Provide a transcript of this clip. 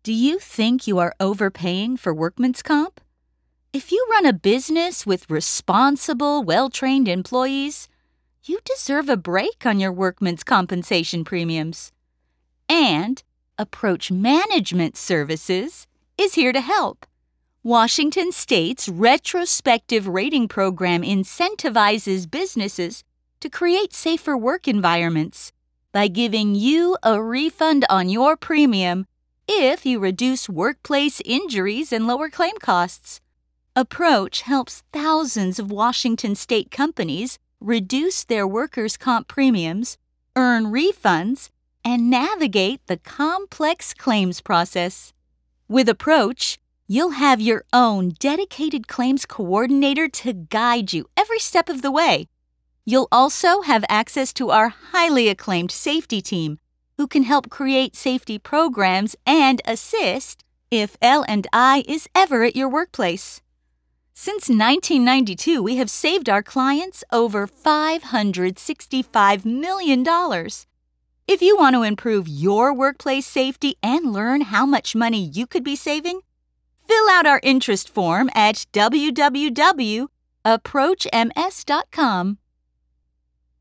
Do you think you are overpaying for workman's comp? If you run a business with responsible, well-trained employees, you deserve a break on your workman's compensation premiums. And Approach Management Services is here to help. Washington State's retrospective rating program incentivizes businesses to create safer work environments by giving you a refund on your premium if you reduce workplace injuries and lower claim costs. Approach helps thousands of Washington State companies reduce their workers' comp premiums, earn refunds, and navigate the complex claims process. With Approach, you'll have your own dedicated claims coordinator to guide you every step of the way. You'll also have access to our highly acclaimed safety team, who can help create safety programs and assist if L&I is ever at your workplace. Since 1992, we have saved our clients over $565 million. If you want to improve your workplace safety and learn how much money you could be saving, fill out our interest form at www.approachms.com.